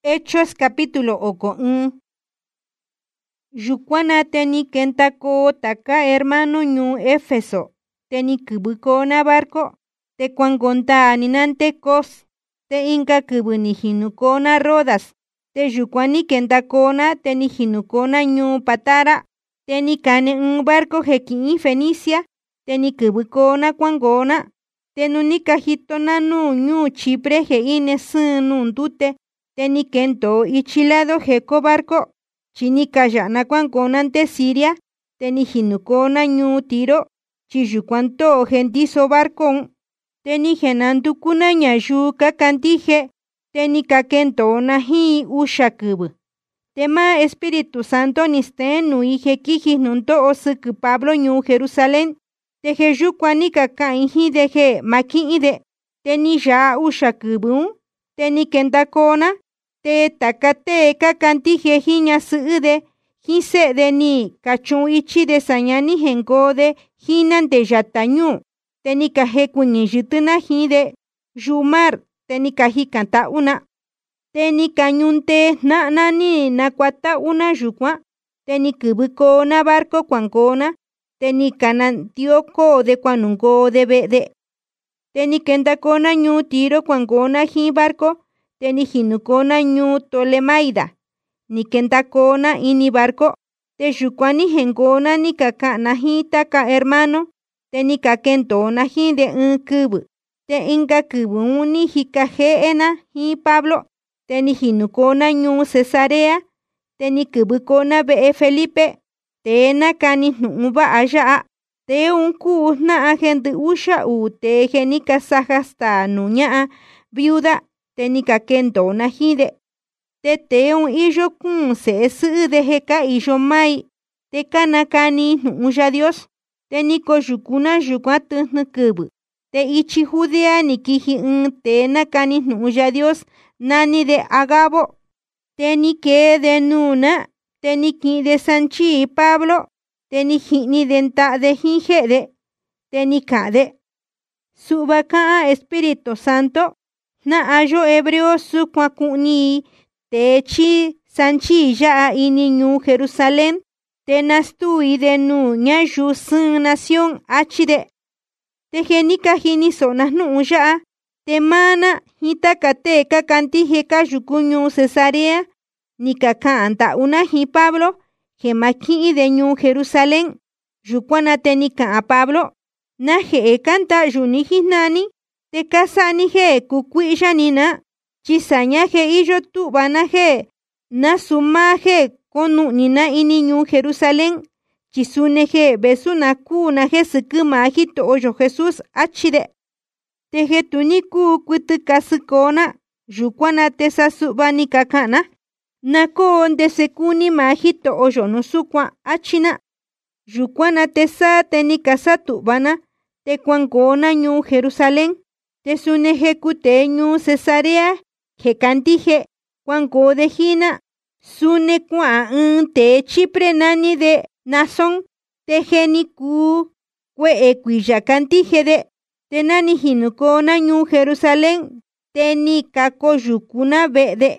Hechos capítulo 1. Yukuana teni kentako taka hermano ñu Éfeso, teni kubukona barco, te cuangonta ninante cos, te inka kubuni hinukona Rodas, te yukuani kentakona teni hinukona ñu Patara, teni kane un barco heki Fenicia, teni kubukona cuangona, tenunika hitona ñu Chipre he ine sunu tute, teni kento ichilado heko barco, chinika yana cuanconante Siria, teni hinukona ñu Tiro, chiyucuanto gentiso barcon, teni genantukuna ñayuka cantije, teni kakentona hi ushakubu. Tema Espíritu Santo nisten nuije kiji nunto osuku Pablo ñu Jerusalén, teje yukuani kakainji deje makiide, teni ya ushakubu, teni kentakona, te takate kakantije hiña suude, hise de ni kachun ichi de sañani henkode hinante yatañu, teni kahekuni yutuna hide, yumar, teni kahikanta una, teni kañunte na nani nakwata una yukwa, teni kubukona barco cuancona, teni kanantioko de cuanungo de bede, teni kentakona ñu Tiro cuancona hi barco, teni hinukona ñu Tolemaida, ni kentakona ini barco, te yukuani henkona ni kakana hi taka hermano, teni kakentona hi de un kubu, te inka kubu uni hikajeena hi Pablo, teni hinukona ñu Cesarea, teni kubukona be Felipe, te nakani nuba aya, te un ku na agente usha u te genika sajasta nuña viuda, teni kakentona hide, te un iyo kun se su de heka iyo mai, te kanakani nuya Dios, teni koyukuna yukwatu nukubu, te ichi Judea ni kiji te nakani nuya Dios, nani de Agabo, teni ke de nuna, teni ki de Sanchi Pablo, teni hini denta de hingede, teni kade. Subaka Espíritu Santo, na ayo hebreo su kwakuni, te chi Sanchi ya ini ñu Jerusalén, te nastui de nu ñayu sun nación achide, te genika hini sonas nu ya, te mana hitakate kakanti heka yukuñu Cesarea, ni kakanta una hi Pablo, gemaki de ñu Jerusalén, yukuana tenika a Pablo, na he kanta yuniji nani, te kasani he kukuisha nina, chisaña he iyo tu banaje, na sumaje konu nina ini ñu Jerusalén, chisuneje besuna kuna je sukuma hito oyo Jesús achide. Teje tuniku kutu kasukona, yukuana tesa subani kakana, nako onde sekuni mahito oyo nusukwa achina, yukuana tesa teni kasatu bana, te cuancona ñu Jerusalén, te suneje kute ñu Cesarea, je cantije, cuanco de jina, sune kwa te Chipre nani de Nazón, te geniku, kwe equilla cantije de, te nani hinukona ñu Jerusalén, te ni kako yukuna bede.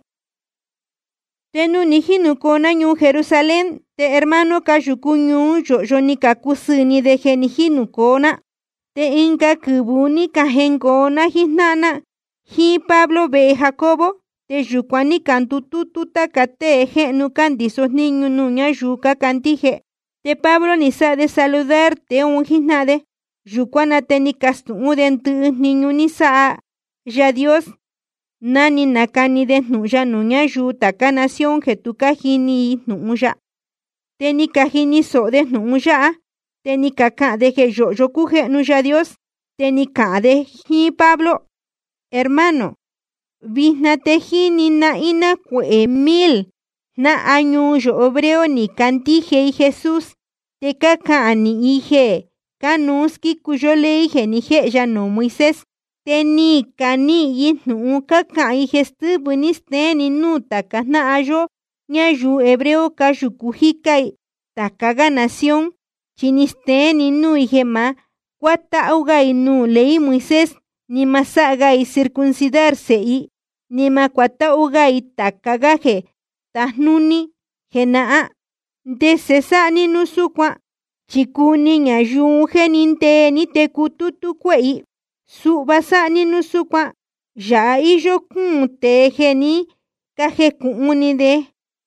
Te nuni hinukona ñu Jerusalén, te hermano kayuku ñu yo ni kakusuni de geni hinukona, te inka kubuni kahenkona hisnana, hi Pablo be Jacobo, te yukuani kantutututa kate genu candisos niño nuña yuka cantije, te Pablo ni sa de saludar te un hisnade, yukuana te ni kastu dentu niño ni sa, ya Dios, nani nakani de nuya nuña yuta ka nación jetuka hini nuya, te ni kahini so de nuya, te ni kaka de que yo kuje nuya Dios, te ni ka de hi Pablo, hermano, visna te hini na ina kwe mil, na año yo obreo ni cantije y Jesús, te kaka ni ije, kanuski cuyo le ije ni je ya no Moisés, te ni kani y nu kaka y gestu bunis te ni nu taka na ayo, ñayu hebreo kayukujikai, takaga nación, chiniste ni nu ijema, cuata auga y nu ley Moisés, ni masaga y circuncidarse y nima kuata ugai takagaje tajnuni jena'a desesani nusukwa chikuni ñayun geninte ni tekututu kuei subasani nusukwa ya iyo kun te geni kaje kuuni de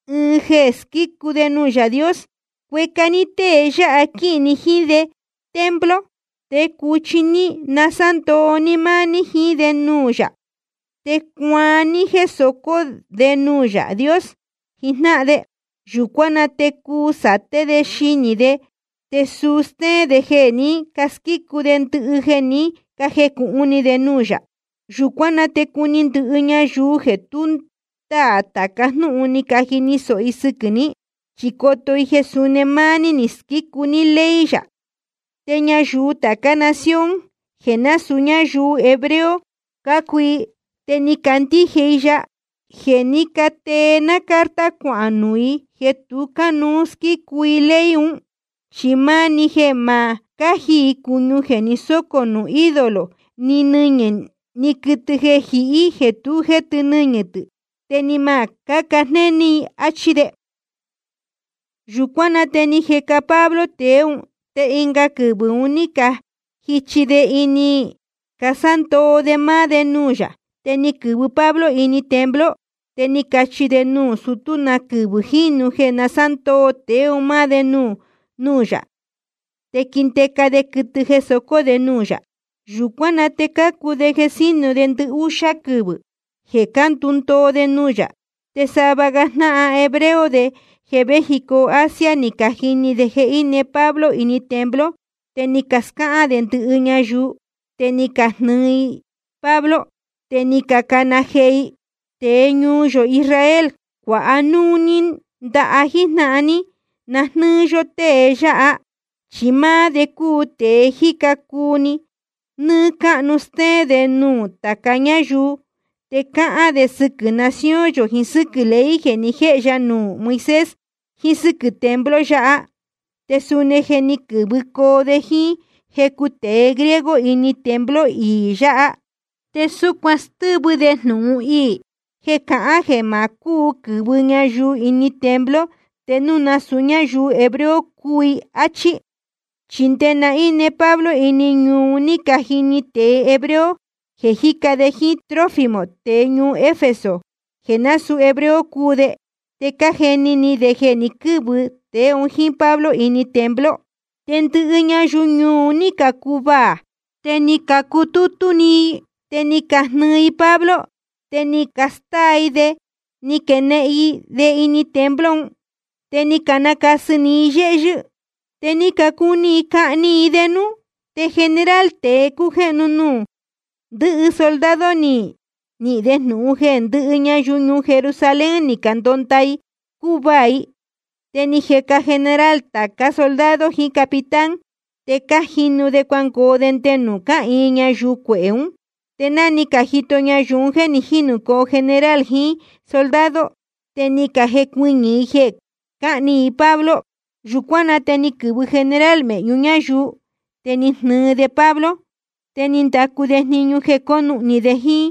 skiku de nuya Dios kuekanite ya akini hide templo te kuchini na santo ni mani hide nuya te kuani jesoko de nuya Dios hina de yukwana te kusate de shini de te suste de geni kaskiku de ntu geni kaje kuuni de nuya yukwana te kuni ntu nya yuje tun ta takasnu uni kajini so isukuni chikoto y jesune mani niskiku ni leisha teña yu taka nación gena suña yu hebreo kakui tenikanti heija genika tena karta kuanui getuka nuski kuileiun shimani gema kaji kunyu geni sokonu ídolo ni nunyen ni kutuge hi getu getununyete tenima kakasneni achide yukwana teni jeka Pablo te inga kubu unika hichide ini kasanto de ma de nuya teni kubu Pablo ini templo teni kachide nu sutuna kubu hinu gena santo te uma de nuya te kinteka de kutu jesoko de nuya yukwana te kaku de gesinu de ntu usha kubu jekantunto de nuya te sabagasna hebreo de México, Asia, ni kajini de ine Pablo y ni templo, te ni casca de ntuña yu, te ni kasnui Pablo, te ni kakanajei, te ñuyo Israel, kwa anunin da ajinani, nasnuyo te ya, chima de ku te hikakuni, nuka nuste de nu takaña yu, te kaa de suku nación yo hinsuku lei geni ya nu Moisés hinsuku templo ya te sune geni kubuko de hi hekute griego ini templo y ya te sukwastubu de nu i heka gemaku kubunya yu ini templo te nuna sunya yu hebreo kui achi chintena ine Pablo ini ñuni kahini te hebreo Jejika de hi Trófimo teñu Éfeso, genasu hebreo kude, te kajeni ni de geni kubu, te unjin Pablo ini templo, tentu uña yuñu ni kakuba, te ni kakututu ni, te ni kasnui Pablo, te ni kastai de, ni kenei de ini templon, te ni kanakasu ni yeyu, te ni kakuni ka ni denu, te general te kujenu nu. De soldado ni desnuje nduña yuñu Jerusalén ni cantontai Kubai te ni jeca general taka soldado hi capitán te kajinu de cuanco dentenu ka iña yucueun te nani kajito ña yunje ni jinuko general hi soldado te ni kaje kuiñi je ka ni Pablo yucuana te ni kubu general me yuña yu te ni de Pablo tenintaku de niño jekonu ni de hi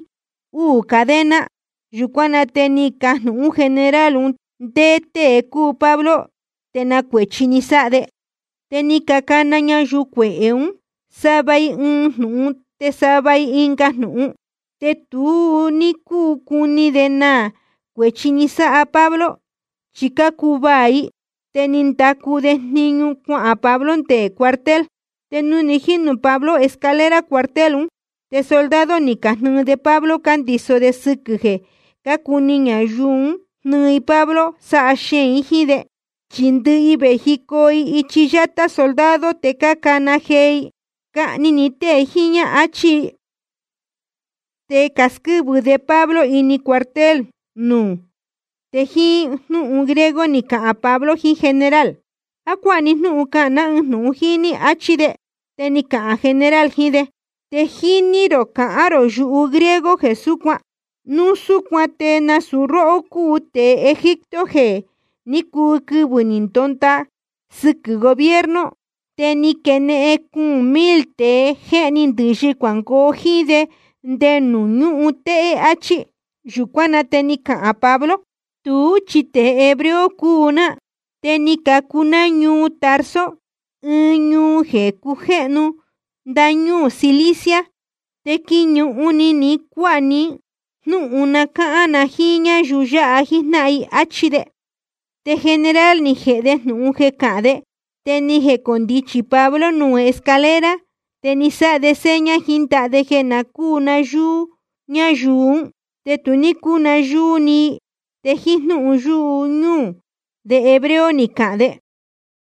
cadena yukwana teni kahnu un general un te ku Pablo tena kuechiniza de teni kakana nya yukweun sabai nu te sabai inkahnu te tu ni ku kuni de na kuechiniza a Pablo chika kubai tenintaku de niño a Pablo te cuartel tenunijinu Pablo escalera cuartelun te soldado ni kahnu de Pablo candizo de sukuje kakuniña yun nui Pablo sa shen hide chindu y México y chillata soldado te kakana hei ka ni te hiña achi te cascubu de Pablo y ni cuartel nu te hi nu un griego ni ka a Pablo hi general akwani nu kana nu hini achide te ni ka general hide te hini ro ka aro yu griego jesukwa nu sukwa te na suro ku te Egipto he ni ku kubunin tonta suku gobierno te ni kene kun mil te he ni ndishi kwanko hide de nu te achi Yukuana te ni ka'a Pablo, tu chite hebreo kuna, te ni kakuna ñuu Tarso, ñuu je kuje'nu, nda ñuu Cilicia, te kiñu'uni ni kua'ni nu'u na ka'an na jin ñayiu ya'a jitna'i achi de. Te general ni je'de nu'u je ka'an de, te ni jekondichi Pablo nuu escalera, te ni sa'de seña jinta'de je na kuu na yuu ñayuun, te tu ni kuu na yuu ni, te jitnu'u yuu ñuu de hebreo ni ka'an de.